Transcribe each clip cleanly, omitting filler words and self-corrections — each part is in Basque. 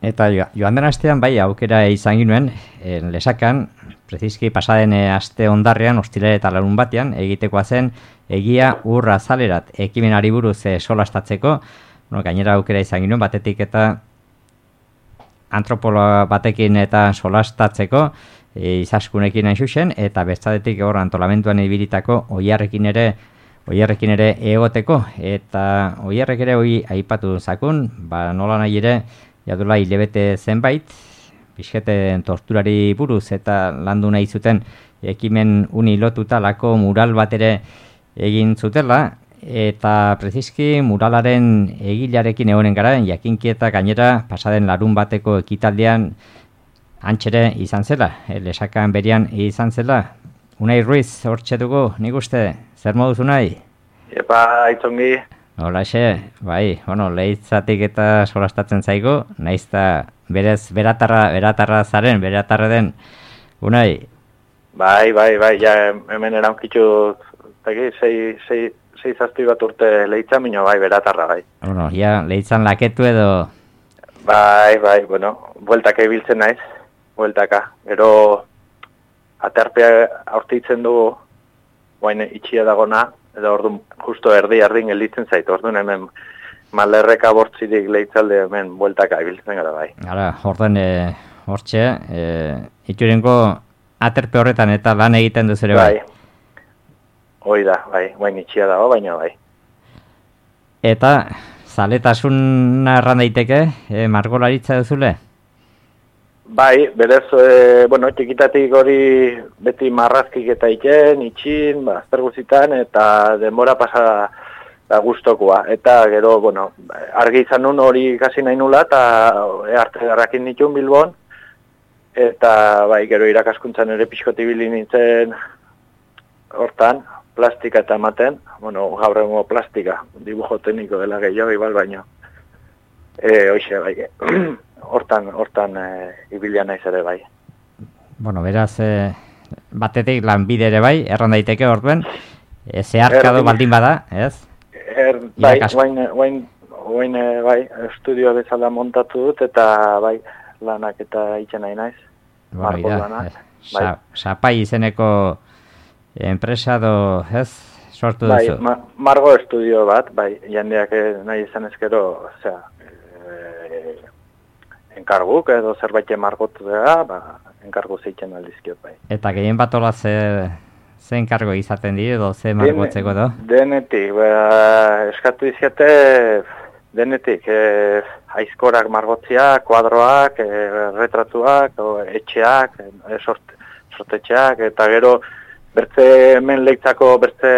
Eta joan den astean bai aukera izan ginuen, Lesakan, preziski pasaden aste ondarrean, ostirale eta larun batean, egitekoa zen egia ur azalerat ekimenari buruz solastatzeko, gainera aukera izan ginuen, batetik eta antropologa batekin eta solastatzeko, izaskunekin hain zuzen, eta bestadetik hor antolamentuan ibilitako oiarrekin ere egoteko, eta oiarrek ere hori aipatu zakun, nola nahi ere, jadula hilebete zenbait, pixketen torturari buruz eta landu nahi zuten ekimen uni lotuta lako mural bat ere egin zutela, eta preziski muralaren egilearekin egonen gara, jakinki eta gainera pasaden larun bateko ekitaldean antxere izan zela, Lesakan berian izan zela. Unai Ruiz, hortxe dugu, nik uste, zer moduz Unai? Epa, aitzongi. Holaxe, bai, lehitzatik eta solastatzen zaigu, naizta berez beratarra zaren, beratarra den, Unai? Bai, ja hemen erankitzu, sei zazpi bat urte lehitzan, minio bai, beratarra bai. Ja, lehitzan laketu edo? Bai, bueltaka ibiltzen naiz, bueltaka. Gero, aterpea aurtitzen dugu, guain itxia dagona, edo orduan justo erdin gelditzen zait, orduan hemen malerreka bortzirik lehitzalde hemen bueltaka ibiltzen gara bai. Gara, orduan hortxe, iturenko aterpe horretan eta lan egiten duz ere bai? Hoi da, bai, guain itxia dago, baina bai. Eta, zaletasuna erran daiteke, margolaritza duzule? Bai, berez, txikitatik hori beti marrazkik eta itxin, azter guzitan, eta denbora pasa da gustokoa. Eta gero, argi izan nun hori ikasi nahi nula, eta arte garrakin nituen Bilbon, eta bai, gero irakaskuntzan ere pixkotibili nintzen hortan, plastika eta ematen, gaur egungo plastika, dibujo tekniko dela gehiago, igual baino. Hoxe, bai, hortan ibilia naiz ere bai. Beraz, batetik lanbide ere bai, erran daiteke orduen, zeharkado baldin bada, ez? Bai, bai, estudio bezala montatu dut, eta bai, lanak eta itxen nahi naiz. Marko lanak. Sapai izeneko enpresa do, ez? Sortu duzu? Bai, Margo estudio bat, bai, jendeak nahi izan ezkero, enkarguk edo zerbait margotu dira, enkargu zeitzen aldizkiot bai. Eta gehien bat hola ze enkargo izaten dira edo ze margotzeko edo? Denetik, eskatu izate denetik, aizkorak margotzia, kuadroak, retratuak, etxeak, sortetxeak, eta gero bertze hemen lehitzako bertze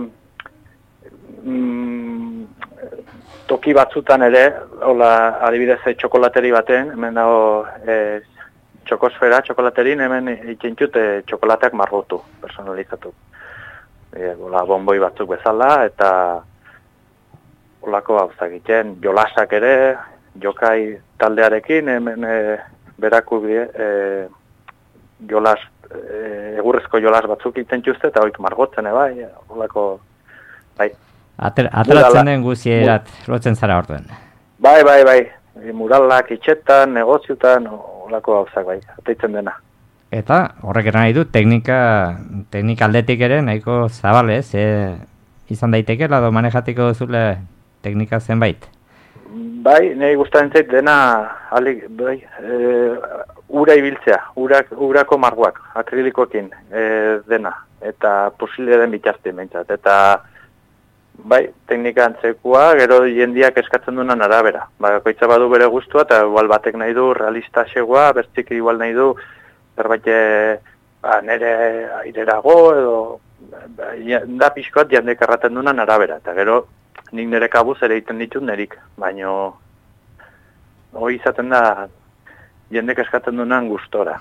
toki batzutan ere, hola, adibidez txokolateri baten, hemen dago txokosfera, txokolaterin, hemen itxentxute txokolateak margotu, personalizatu. Hola, bomboi batzuk bezala, eta holako gauzak egiten, jolasak ere, jokai taldearekin, hemen berako jolas, egurrezko jolas batzuk itxentxuzte, eta hoik margotzen, bai, holako, bai. Ateratzen den guzierat lotzen zara orduen. Bai, muralak itxetan, negoziotan, olako gauzak bai, ateitzen dena. Eta horrek eran nahi du, teknika aldetik ere nahiko zabalez, izan daiteke, lado manejatiko duzule teknika zenbait? Bai, nahi gustatzen zait dena, bai, ura ibiltzea, urako margoak, akrilikoekin dena, eta posible den bitazte mentzat, eta bai, teknika antzekua, gero jendiak eskatzen dunan arabera. Koitza badu bere gustua, eta igual batek nahi du realista xegoa, bertzik igual nahi du zerbait nere airerago, edo da pixkoat jendek erraten dunan arabera. Eta gero nik nire kabuz ere egiten ditut nerik, baino hori izaten da jendek eskatzen dunan gustora.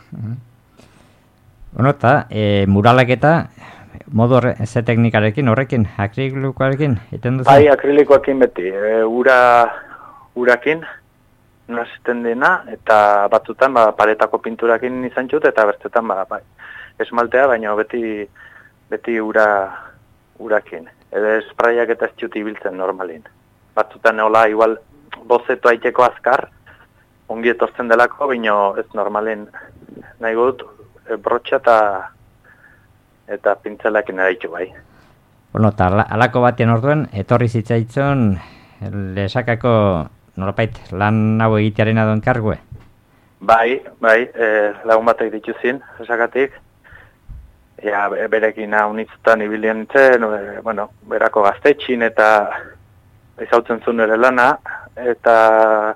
Eta muralak eta modu ze teknikarekin, horrekin, akrilikoarekin, iten duzu? Bai, akrilikoarekin beti, urakin, nazten dena, eta batzutan paretako pinturakin izan txut, eta bertzetan esmaltea, baina beti urakin. Edo espraiak eta ez txut ibiltzen normalin. Batzutan hola, igual, bozetu aiteko azkar, ongi etortzen delako, bino ez normalen nahi gut, brotxa eta pintzelakin eraitu bai. Bueno, eta alako batean orduen, etorri zitzaitzon lesakako norbait lan hau egitearen adon kargue? Bai, lagun batek dituzin, lesakatik. Ja, berekin unitzutan ibilien nintzen, berako gaztetxin eta izautzen zuen ere lana, eta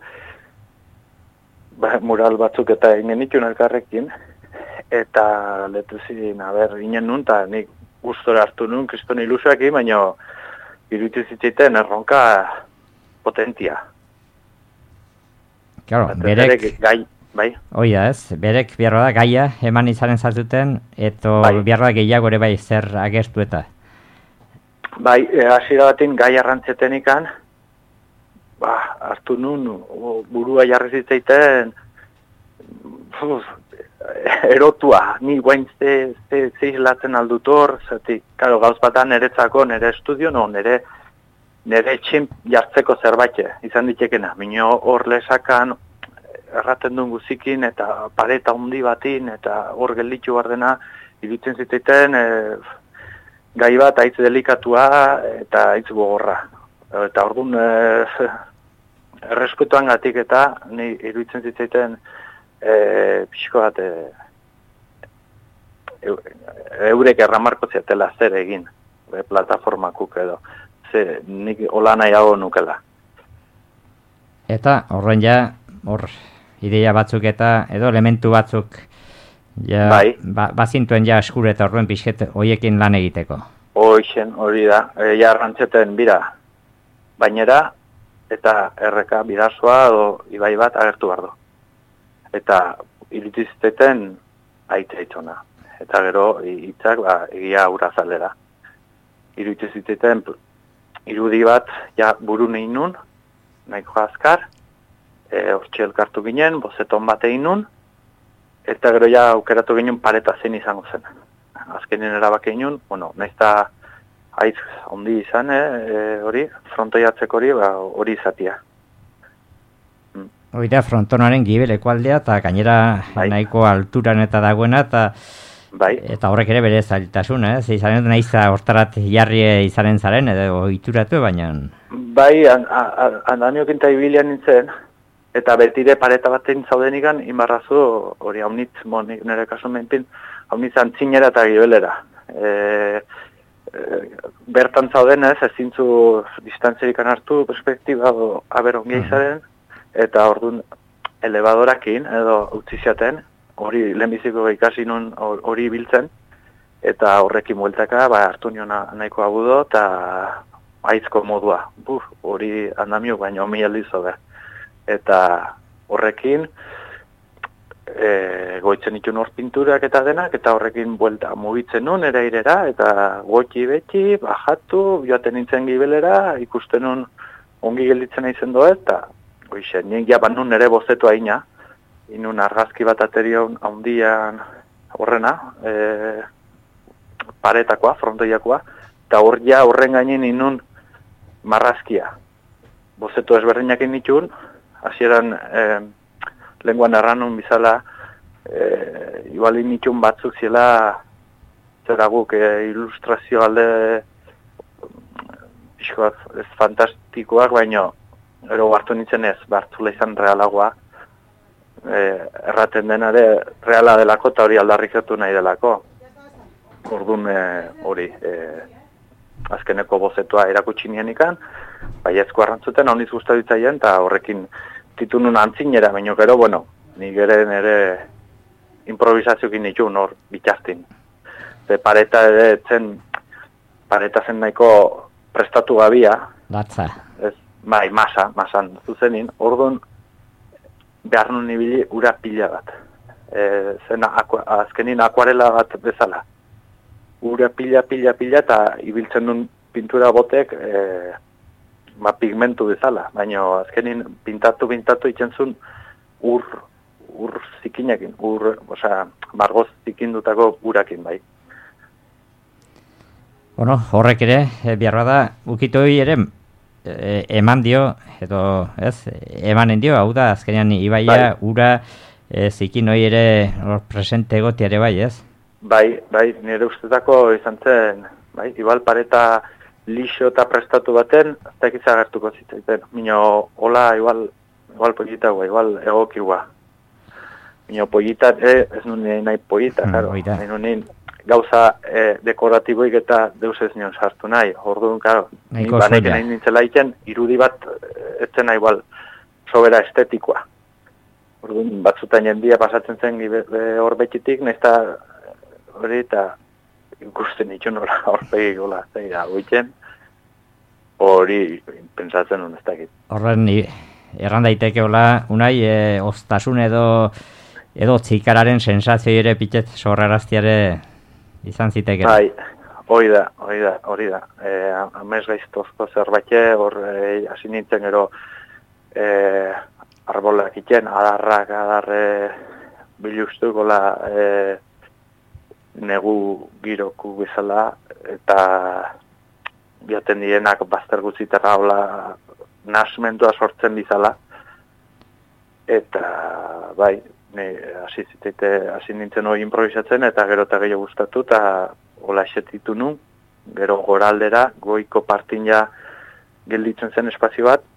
mural batzuk eta ingen itun elkarrekin, eta letuzin, ginen nun, eta nik gustora hartu nun, kriston ilusioakin, baina iruditu zitzaiten erronka potentia. Claro, berek... Bai. Oia ez, berek biarra da gaia eman izanen zartuten, eto biarra da gehiago ere bai zer agertu eta? Bai, hasiera batin gai arrantzeten ikan, hartu nun, burua jarri zitzaiten, erotua, ni guain ze islatzen aldutor, zati, karo, gauz batan niretzako, nire estudio, nire etxin jartzeko zerbait, izan ditekena, minio hor lesakan, erraten duen guzikin, eta pareta handi batin, eta hor gelditu behar dena, iruditzen zitzaiten, gai bat haitz delikatua, eta haitz gogorra. Eta orduan, errespetuan gatik eta, ni iruditzen zitzaiten, pixko bat, eurek erramarko ziatela zer egin, plataformakuk edo, ze nik hola nahiago nukela. Eta horren ja, ideia batzuk eta edo elementu batzuk ja, bazintuen ja eskure eta horren pixket hoiekin lan egiteko. Hori da, arrantzeten bira bainera eta erreka bidazoa edo ibai bat agertu behar du. Eta irutizteten aitzaitzona. Eta gero hitzak egia aurra zalera. Irutizteten irudi bat ja buru nahi nun, nahiko azkar, hortxe elkartu ginen, bozeton bat egin nun, eta gero ja aukeratu ginen pareta zein izango zen. Azkenin erabak egin nun, naizta haiz ondi izan, hori, frontoiatzeko hori izatia. Hori da, frontonaren gibeleko aldea, eta gainera nahiko alturan eta dagoena, eta horrek ere bere zailtasun, izaren nahiza hortarat jarri izanen zaren, edo ituratu, baina... Bai, andamiokin eta ibilian nintzen, eta betire pareta batean zaudenikan, inbarrazu hori haunitz, nire kasu menpin, haunitz antzinera eta gibelera. Bertan zaudenez, ezintzu distantzerikan hartu perspektiba aber ongia izaren, eta orduan elevadorakin edo utziziaten, hori lehenbiziko ikasi nun hori biltzen, eta horrekin bueltaka hartu nion nahiko agudo, eta aizko modua. Hori andamio baina omi aldizo da. Eta horrekin goitzen itun hor pinturak eta denak, eta horrekin buelta mugitzen nun erairera, eta gotxi beti, bajatu, joaten nintzen gibelera, ikusten nun ongi gelditzen aizen doa, eta nien jaban nun ere bozetu aina, inun argazki bat aterion haundian horrena, paretakoa, frontoiakoa, eta horren gainin inun marrazkia. Bozetu ezberdinak initun, hasieran lenguan erranun bizala igual initun batzuk ziela zera guk ilustrazio alde ez fantastikoak, baino ero hartu nintzen ez, bartzula izan realagoa, erraten denare reala delako eta hori aldarrikatu nahi delako. Orduan hori azkeneko bozetua erakutsi nienikan, baiezko arrantzuten, honiz guztatitzaien, eta horrekin titunun antzinera, baino gero, nik ere improvisaziokin nituen hor bitaztin. Pareta ere pareta zen nahiko prestatu gabia. Latza. Bai, masan zuzenin, orduan behar nun ibili ura pila bat. Zen azkenin akuarela bat bezala. Ura pila eta ibiltzen duen pintura botek pigmentu bezala, baina azkenin pintatu itzen ur zikinakin, margoz zikindutako urakin bai. Horrek ere, biarra da, ukitoi ere, eman dio, edo, ez, emanen dio, hau da, azkenean ibaia, ura, zikin hori ere presente egotia ere bai, ez? Bai, nire ustetako izan zen, bai, igual pareta lixo eta prestatu baten, ez dakiz agertuko zitzaiten. Mino, hola, igual pollitagoa, igual egokiua. Mino, pollita, ez nuen nahi pollita, claro. Ez nuen gauza dekoratiboik eta deus ez nion sartu nahi. Orduan, claro, banek nahi nintzela iken, irudi bat etzena igual sobera estetikoa. Orduan, batzutan jendia pasatzen zen hor betitik, nahizta hori eta ikusten ditu nola horpegi gola, zaira, goitzen, hori pentsatzen hon ez dakit. Horren, erran daiteke hola, unai, oztasun edo txikararen sensazio ere pitet sorraraztiare izan ziteke. Bai, hori da. Amez gaiztozko zerbait, hor hasi nintzen gero arbolak iten, adarre biluztu gola negu giroku bezala, eta biaten dienak bazter guztiterra hola nasmentua sortzen bizala, eta bai, hasi nintzen hori improvisatzen, eta gero eta gehiago gustatu, eta hola esetitu nu, gero goraldera, goiko partin ja gelditzen zen espazio bat,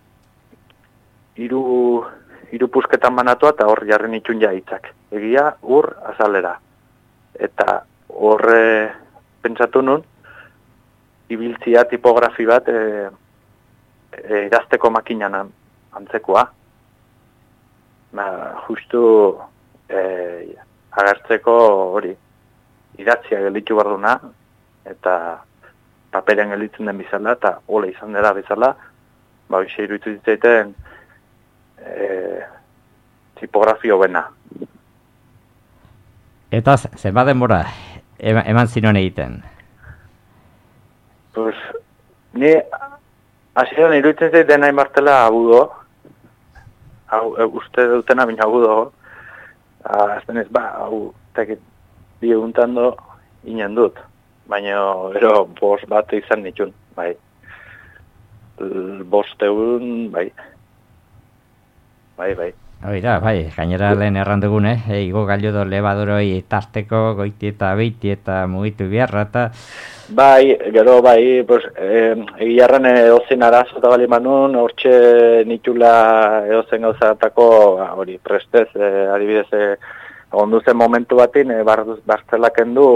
hiru pusketan banatua, eta hor jarri nitun ja hitzak. Egia, ur, azalera. Eta horre pentsatu nun, ibiltzia tipografi bat idazteko makinan antzekoa. Justu agertzeko hori, idatzia gelditu barduna, eta paperen gelditzen den bizala, eta hola izan dela bizala, hoxe iruditu ditzaiten tipografio bena. Eta zenbat denbora eman zinon egiten? Pues, ni hasieran iruditzen zaiten nahi martela agudo, uste dutena bina agudo, azten ez, hau, tekit, bi eguntando inen dut, baina ero bost bat izan nitun, bai. Bost egun, bai. Bai. Oida, bai, gainera lehen errandugun, igo gailu do lebadoroi tarteko, goiti eta beiti eta mugitu biharra, eta... Bai, gero, bai, pues, egiarren edozen arazo eta bali manun, hortxe nitula edozen gauzatako, hori, prestez, adibidez, onduzen momentu batin, bartzelak endu,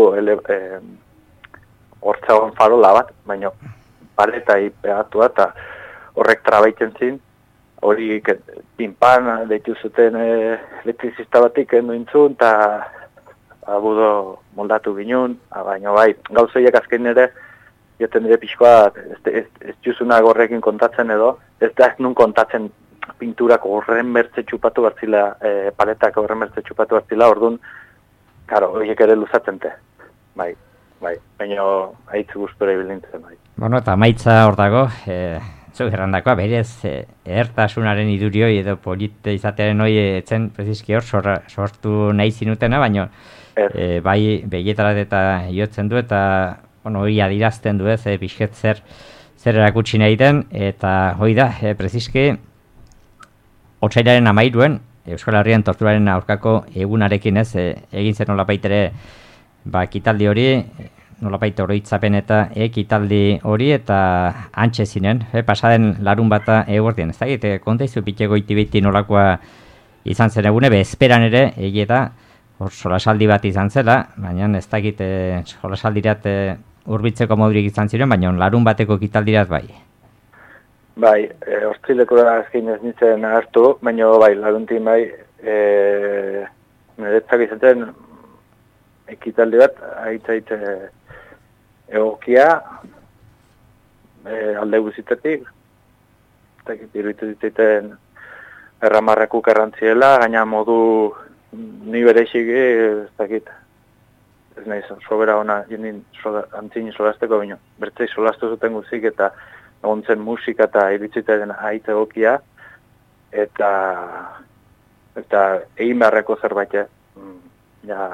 hortzagon farola bat, baina paleta pegatu eta horrek trabaitzen zin, hori pinpan deitu zuten elektrizista batik endu intzun, eta agudo moldatu ginen, baina bai, gauzoiak azken ere, jaten dire pixkoa, ez juzuna gorrekin kontatzen edo, ez da ez nun kontatzen pinturak horren bertze txupatu bartzila, paletak horren bertze txupatu bartzila, orduan, karo, horiek ere luzatzen te, bai, baina haitzu guztura ibilintzen, bai. Bueno, eta maitza hor dago, zuk errandakoa, berez, ertasunaren idurioi edo polite izatearen hoi etzen, prezizki hor, sortu nahi zinutena, baina bai begitarat eta jotzen du, eta hori adirazten du, pixket zer erakutsi nahi den, eta hoi da, prezizki, otsailaren 13 Euskal Herrian torturaren aurkako egunarekin egin zen nolapaitere kitaldi hori, nolapait oroitzapen eta ekitaldi hori eta antxe zinen, pasaden larun bata eguerdien. Ez dakit, kontaizu piteko iti nolakoa izan zen egune, esperan ere, egieta, solasaldi bat izan zela, baina ez dakit solasaldirat urbitzeko modurik izan ziren, baina larun bateko ekitaldirat bai. Bai, hortzilekura azkin ez nintzen hartu, baina bai, laruntin bai, niretzak izan zen ekitaldi bat, aitzait egokia, alde guzitetik, iruditu diteten erramarrekuk errantziela, gaina modu ni bereixik, ez dakit, ez nahi sobera ona, jendin antzin solasteko baino, bertzei solastu zuten guzik eta egontzen musika eta iruditziten aitz egokia, eta egin beharreko zerbait, ja,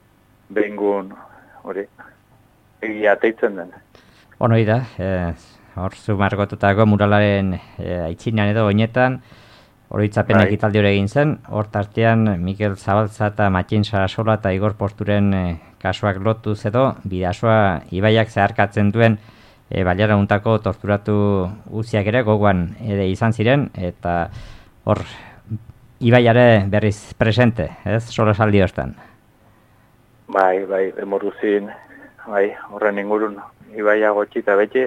behingun, hori, egia teitzen den. Honoi da, hor zu margotutako muralaren aitzinean edo oinetan, oroitzapen ekitaldi hori egin zen, hor tartean Mikel Zabaltza eta Matxin Sarasola eta Igor Posturen kasuak lotuz edo, Bidasoa ibaiak zeharkatzen duen baliara untako torturatu uziak ere gogoan izan ziren, eta hor ibaiare berriz presente, ez, solasaldi hortan. Bai, demoruzin, horren ingurun ibaia gotxi eta beti,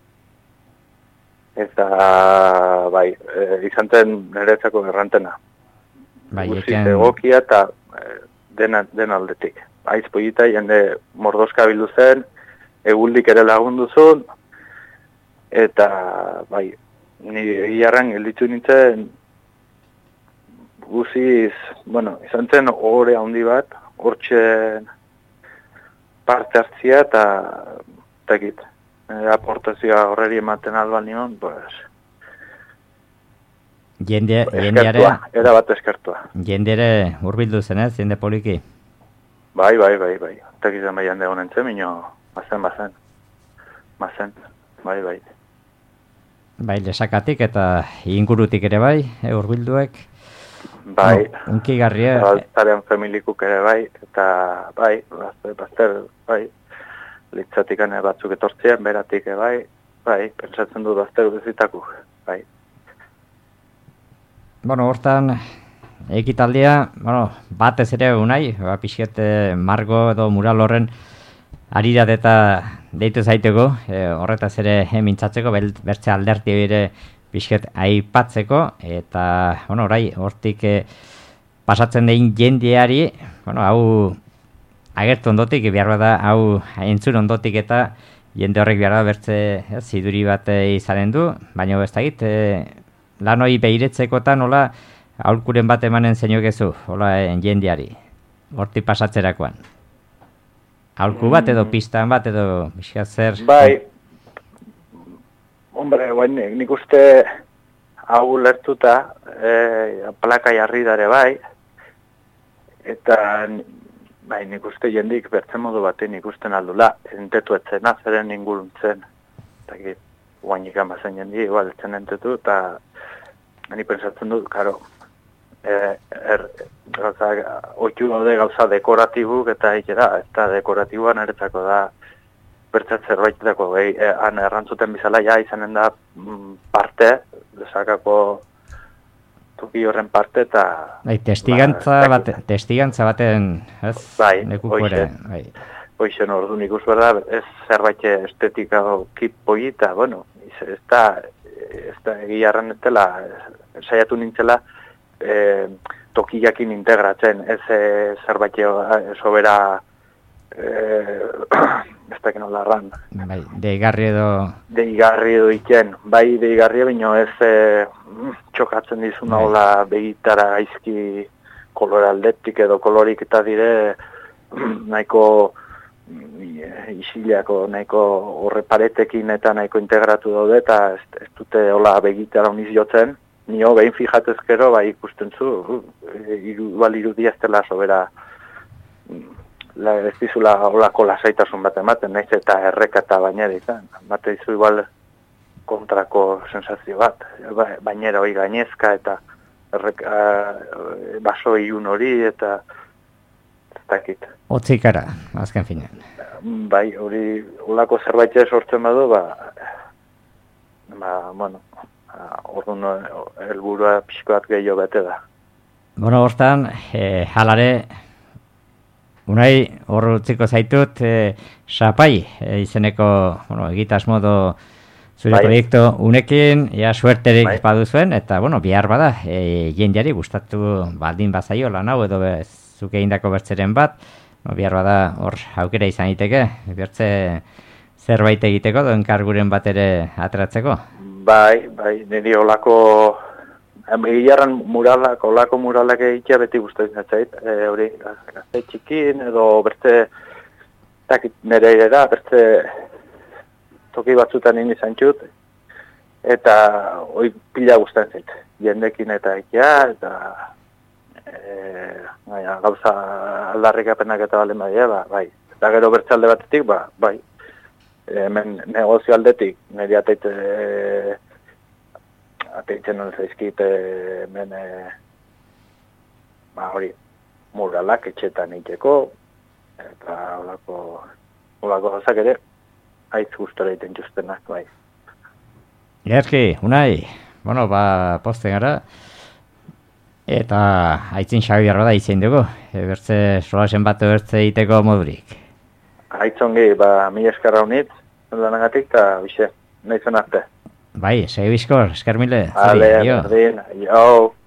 eta izan zen niretzako errantena. Guztiz egokia eta den aldetik. Aiz polita, jende mordoska bildu zen, eguldik ere lagundu zuen, eta nire jarran gelditu nintzen, guziz, izan zen ohore handi bat, hortxe parte hartzia eta tekit. Aportazioa horreri ematen alba nion, era bat eskertua. Jende ere hurbildu zen ez, jende poliki? Bai. Tekizan bai jende honen zen, minio, bazen. Bai. Bai, lesakatik eta ingurutik ere bai, hurbilduek? Bai, unkigarria. Zaren familikuk ere bai, eta bai, bai, litzatik batzuk etortzien, beratik bai, pentsatzen dut bazter bezitaku, bai. Hortan, ekitaldia, batez ere unai, pixket margo edo mural horren arirat eta deitu zaiteko, horretaz ere mintzatzeko, bertze alderti ere pixket aipatzeko, eta, orai, hortik pasatzen den jendeari, hau agertu ondotik, behar bada, hau entzun ondotik eta jende horrek behar da bertze ziduri bat izanen du, baina ez dakit, lan hori behiretzeko eta nola aholkuren bat emanen zeinokezu, hola jendeari, hortik pasatzerakoan. Aholku bat edo pistan bat edo biskat zer? Bai, hombre, nik uste hau lertuta plaka jarri dare bai, eta nik uste jendik bertzen modu batean ikusten aldula, entetu etzena, zeren inguruntzen, eta guainik amazen jendi, igual etzen entetu, eta ni pensatzen dut, karo, oitu daude gauza dekoratibuk eta eta dekoratiboan eretzako da bertzat zerbaitetako han errantzuten bizala ja izanen da parte, desakako toki horren parte eta... testigantza baten, ez? Bai, hoixen ordu nik uzberda, ez zerbait estetika kipoi eta, ez da egiarren ez dela, saiatu nintzela, tokiakin integratzen, ez zerbait sobera ez dakin hola arran. Bai, deigarri edo... Deigarri edo iken, bai deigarri baino ez txokatzen dizuna hola begitara gaizki koloraldetik edo kolorik eta dire nahiko isilako, nahiko horre paretekin eta nahiko integratu daude eta ez dute hola begitara uniz jotzen. Nio behin fijatezkero, ikusten zu, irudia ez dela sobera, ez dizula holako lasaitasun bat ematen, nahiz eta erreka eta bainera izan. Bate dizu igual kontrako sensazio bat, bainera hori gainezka eta baso ilun hori eta ez dakit. Otzikara, azken finean. Bai, hori holako zerbait sortzen badu, orduan helburua pixkoat gehiago bete da. Hortan, halare, unai hor utziko zaitut, Sapai izeneko egitasmodo zure proiektu unekin, suerterik baduzuen, eta bihar bada, jendeari gustatu baldin bazaio lan hau edo zuke egindako bertzeren bat, bihar bada hor aukera izan iteke, bertze zerbait egiteko, doen karguren bat ere ateratzeko? Bai, niri olako, egiarran olako muralak egitea beti guztatzen zait, hori gazte txikin edo bertze, nire ere bertze toki batzutan nini zantxut, eta hori pila guztatzen zait, jendekin eta egitea, eta gauza aldarrikapenak eta balen badia, bai, eta gero bertze alde batetik, bai, hemen negozio aldetik, niri ateitzen non zaizkit hemen hori muralak etxetan egiteko, eta olako gauzak ere, haitz gustora egiten txustenak, bai. Ederki, Unai, posten gara, eta haitzin Xabiarra da itzen dugu, bertze solasen bat bertze egiteko modurik. Haitzongi, mila eskarra honit, lanagatik, eta bixe, nahi zen arte. Bai, segi bizkor, esker mile. Ale, berdin, jo.